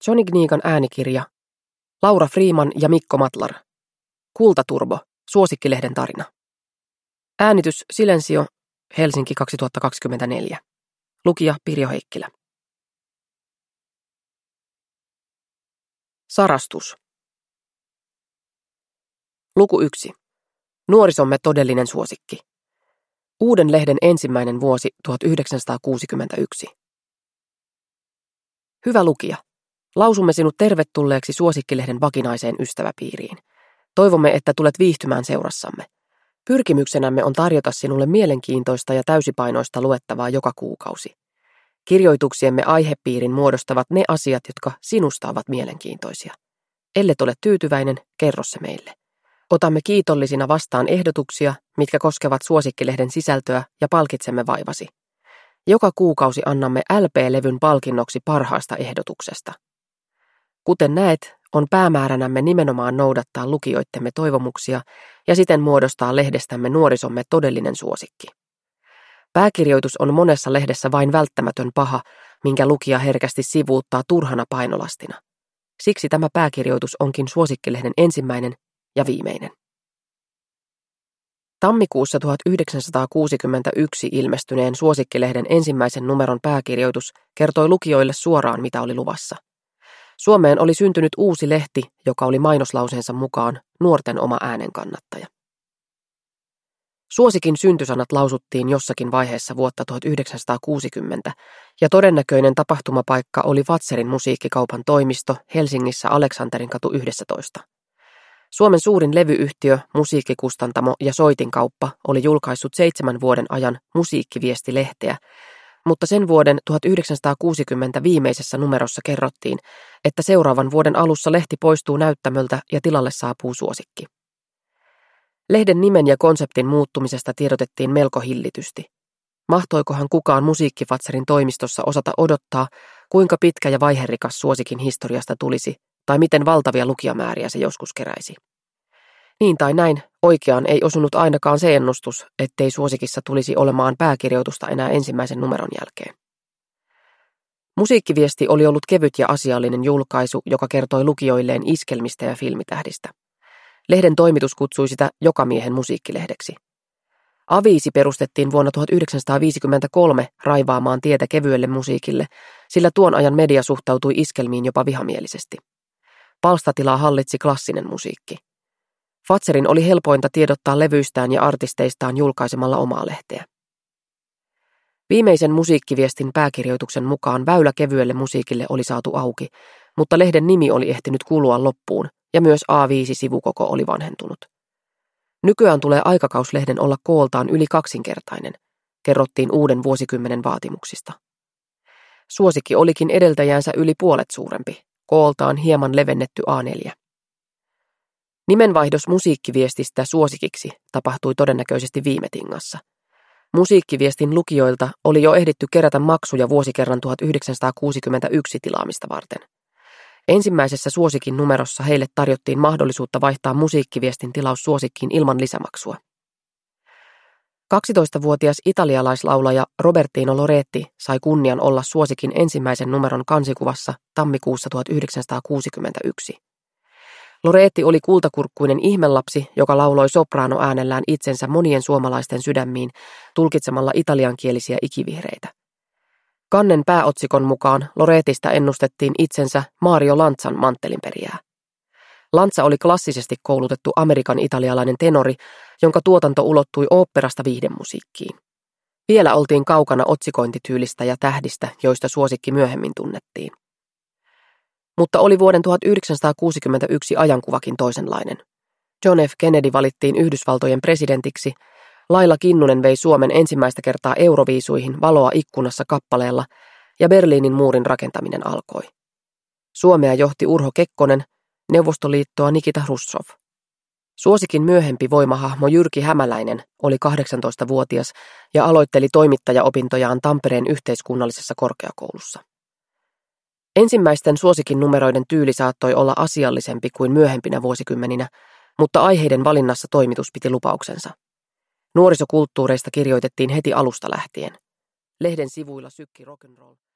Johnny Kniikan äänikirja, Laura Freeman ja Mikko Matlar. Kultaturbo, Suosikkilehden tarina. Äänitys Silensio, Helsinki 2024. Lukija Pirjo Heikkilä. Sarastus. Luku 1. Nuorisomme todellinen suosikki. Uuden lehden ensimmäinen vuosi 1961. Hyvä lukija. Lausumme sinut tervetulleeksi Suosikkilehden vakinaiseen ystäväpiiriin. Toivomme, että tulet viihtymään seurassamme. Pyrkimyksenämme on tarjota sinulle mielenkiintoista ja täysipainoista luettavaa joka kuukausi. Kirjoituksiemme aihepiirin muodostavat ne asiat, jotka sinusta ovat mielenkiintoisia. Ellet ole tyytyväinen, kerro se meille. Otamme kiitollisina vastaan ehdotuksia, mitkä koskevat Suosikkilehden sisältöä ja palkitsemme vaivasi. Joka kuukausi annamme LP-levyn palkinnoksi parhaasta ehdotuksesta. Kuten näet, on päämääränämme nimenomaan noudattaa lukijoittemme toivomuksia ja siten muodostaa lehdestämme nuorisomme todellinen suosikki. Pääkirjoitus on monessa lehdessä vain välttämätön paha, minkä lukija herkästi sivuuttaa turhana painolastina. Siksi tämä pääkirjoitus onkin Suosikkilehden ensimmäinen ja viimeinen. Tammikuussa 1961 ilmestyneen Suosikkilehden ensimmäisen numeron pääkirjoitus kertoi lukijoille suoraan, mitä oli luvassa. Suomeen oli syntynyt uusi lehti, joka oli mainoslauseensa mukaan nuorten oma äänen kannattaja. Suosikin syntysanat lausuttiin jossakin vaiheessa vuotta 1960, ja todennäköinen tapahtumapaikka oli Fazerin musiikkikaupan toimisto Helsingissä Aleksantterinkatu 11. Suomen suurin levyyhtiö, musiikkikustantamo ja soitinkauppa oli julkaissut 7 vuoden ajan musiikkiviestilehteä, mutta sen vuoden 1960 viimeisessä numerossa kerrottiin, että seuraavan vuoden alussa lehti poistuu näyttämöltä ja tilalle saapuu Suosikki. Lehden nimen ja konseptin muuttumisesta tiedotettiin melko hillitysti. Mahtoikohan kukaan musiikkifatserin toimistossa osata odottaa, kuinka pitkä ja vaiherikas Suosikin historiasta tulisi, tai miten valtavia lukijamääriä se joskus keräisi. Niin tai näin, oikeaan ei osunut ainakaan se ennustus, ettei Suosikissa tulisi olemaan pääkirjoitusta enää ensimmäisen numeron jälkeen. Musiikkiviesti oli ollut kevyt ja asiallinen julkaisu, joka kertoi lukijoilleen iskelmistä ja filmitähdistä. Lehden toimitus kutsui sitä Jokamiehen musiikkilehdeksi. Aviisi perustettiin vuonna 1953 raivaamaan tietä kevyelle musiikille, sillä tuon ajan media suhtautui iskelmiin jopa vihamielisesti. Palstatilaa hallitsi klassinen musiikki. Fazerin oli helpointa tiedottaa levyistään ja artisteistaan julkaisemalla omaa lehteä. Viimeisen musiikkiviestin pääkirjoituksen mukaan väylä kevyelle musiikille oli saatu auki, mutta lehden nimi oli ehtinyt kulua loppuun ja myös A5-sivukoko oli vanhentunut. Nykyään tulee aikakauslehden olla kooltaan yli 2-kertainen, kerrottiin uuden vuosikymmenen vaatimuksista. Suosikki olikin edeltäjäänsä yli puolet suurempi, kooltaan hieman levennetty A4. Nimenvaihdos musiikkiviestistä Suosikiksi tapahtui todennäköisesti viime tingassa. Musiikkiviestin lukijoilta oli jo ehditty kerätä maksuja vuosikerran 1961 tilaamista varten. Ensimmäisessä Suosikin numerossa heille tarjottiin mahdollisuutta vaihtaa musiikkiviestin tilaus Suosikkiin ilman lisämaksua. 12-vuotias italialaislaulaja Robertino Loretti sai kunnian olla Suosikin ensimmäisen numeron kansikuvassa tammikuussa 1961. Loretti oli kultakurkkuinen ihmelapsi, joka lauloi sopraanoäänellään itsensä monien suomalaisten sydämiin tulkitsemalla italiankielisiä ikivihreitä. Kannen pääotsikon mukaan Loretista ennustettiin itsensä Mario Lanzan manttelinperijää. Lanza oli klassisesti koulutettu amerikan-italialainen tenori, jonka tuotanto ulottui oopperasta viihdemusiikkiin. Vielä oltiin kaukana otsikointityylistä ja tähdistä, joista Suosikki myöhemmin tunnettiin. Mutta oli vuoden 1961 ajankuvakin toisenlainen. John F. Kennedy valittiin Yhdysvaltojen presidentiksi, Laila Kinnunen vei Suomen ensimmäistä kertaa Euroviisuihin Valoa ikkunassa kappaleella ja Berliinin muurin rakentaminen alkoi. Suomea johti Urho Kekkonen, Neuvostoliittoa Nikita Hruštšov. Suosikin myöhempi voimahahmo Jyrki Hämäläinen oli 18-vuotias ja aloitteli toimittajaopintojaan Tampereen yhteiskunnallisessa korkeakoulussa. Ensimmäisten Suosikin numeroiden tyyli saattoi olla asiallisempi kuin myöhempinä vuosikymmeninä, mutta aiheiden valinnassa toimitus piti lupauksensa. Nuorisokulttuureista kirjoitettiin heti alusta lähtien. Lehden sivuilla sykki rock'n'roll.